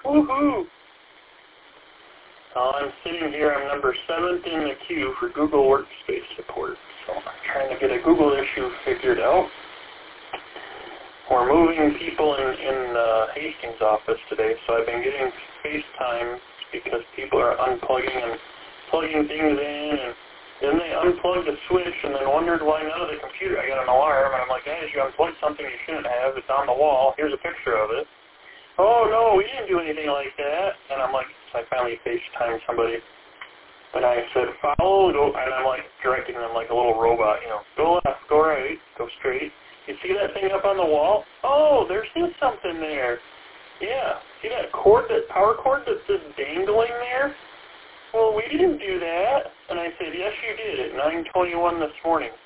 Woohoo! I'm sitting here, I'm number 7th in the queue for Google Workspace support. So I'm trying to get a Google issue figured out. We're moving people in Hastings' office today, so I've been getting FaceTime because people are unplugging and plugging things in, and then they unplugged the switch and then wondered why none of the computer. I got an alarm, and I'm like, guys, you unplugged something you shouldn't have. It's on the wall. Here's a picture of it. Oh, no, we didn't do anything like that. And I'm like, so I finally FaceTimed somebody. And I said, follow, go, and I'm like directing them like a little robot, you know, go left, go right, go straight. You see that thing up on the wall? Oh, there's something there. Yeah, see that cord, that power cord that's just dangling there? Well, we didn't do that. And I said, yes, you did at 9:21 this morning.